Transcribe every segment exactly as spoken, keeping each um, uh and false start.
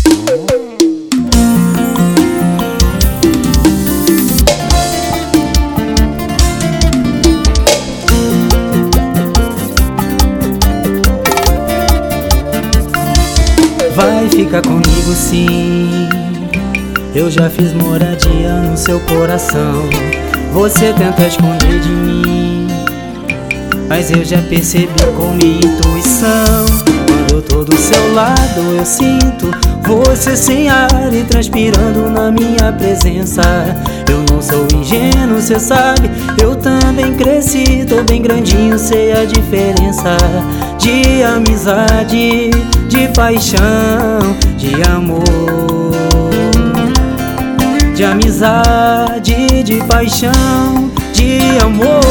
Vai ficar comigo sim, eu já fiz moradia no seu coração. Você tenta esconder de mim, mas eu já percebi com minha intuição. Quando eu tô do seu lado eu sinto você sem ar e transpirando na minha presença. Eu não sou ingênuo, cê sabe, eu também cresci, tô bem grandinho, sei a diferença de amizade, de paixão, de amor. De amizade, de paixão, de amor.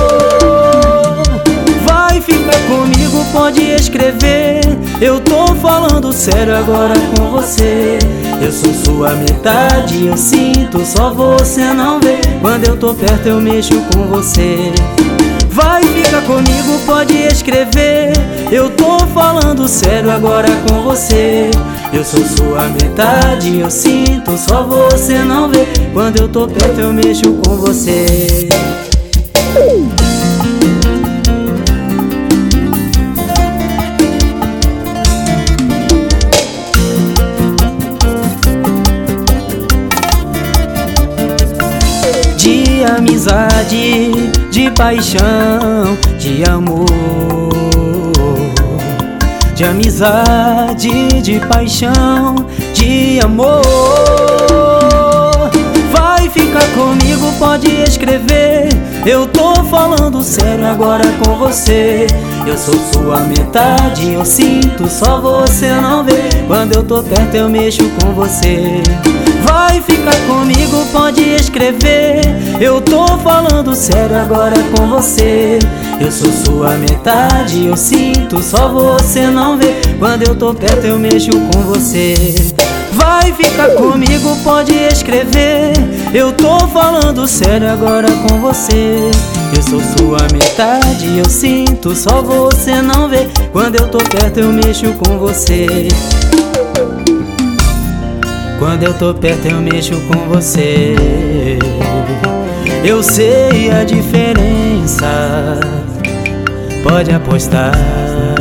Vai ficar comigo, pode escrever, eu tô falando sério agora com você. Eu sou sua metade, eu sinto, só você não vê. Quando eu tô perto eu mexo com você. Vai ficar comigo, pode escrever, eu tô falando sério agora com você. Eu sou sua metade, eu sinto, só você não vê. Quando eu tô perto eu mexo com você. De amizade, de paixão, de amor. De amizade, de paixão, de amor. Vai ficar comigo, pode escrever, eu tô falando sério agora com você. Eu sou sua metade, eu sinto, só você não vê. Quando eu tô perto eu mexo com você. Vai ficar comigo, pode escrever, eu tô falando sério agora com você. Eu sou sua metade, eu sinto, só você não vê. Quando eu tô perto eu mexo com você. Vai ficar comigo, pode escrever, eu tô falando sério agora com você. Eu sou sua metade, eu sinto, só você não vê. Quando eu tô perto eu mexo com você. Quando eu tô perto eu mexo com você. Eu sei a diferença, pode apostar.